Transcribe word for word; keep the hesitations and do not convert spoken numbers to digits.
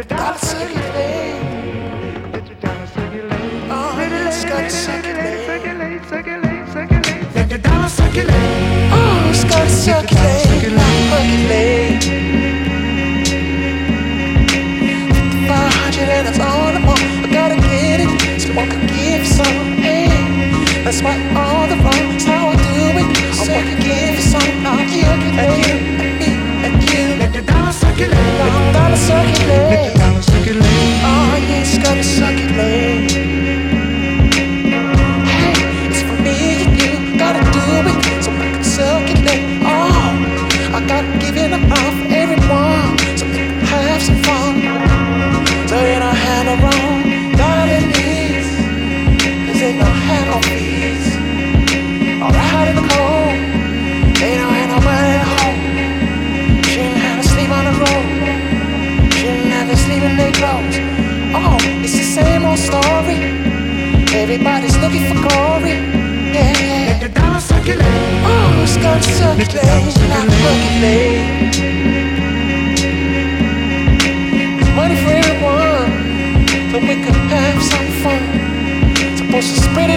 Gotta circulate. Oh, it's gotta circulate. Let the dollar circulate. Oh, it's gotta circulate. Not percolate. five hundred and it's all I want. I gotta get it so I can give some. Hey, that's why all the wrong. That's how I do it. I want to give you some. I'll give you and you and me and you. Let the dollar circulate. Let the dollar circulate. Let the dollar circulate. Oh, yeah, it's gotta circulate. Hey, it's for me and you. Gotta do it so I can circulate. Oh, I gotta give it up for everyone so they can have some fun. So they don't have no wrong, got it needs. Cause they don't have no fees. All out in the cold, they don't have nobody at home. She didn't have to sleep on the road. She didn't have to sleep in their clothes. Oh, it's the same old story. Everybody's looking for glory. Yeah, yeah. Let the dollar circulate. Oh, it's gonna circulate, not percolate. Money for everyone, so we can have some fun. Supposed to spread it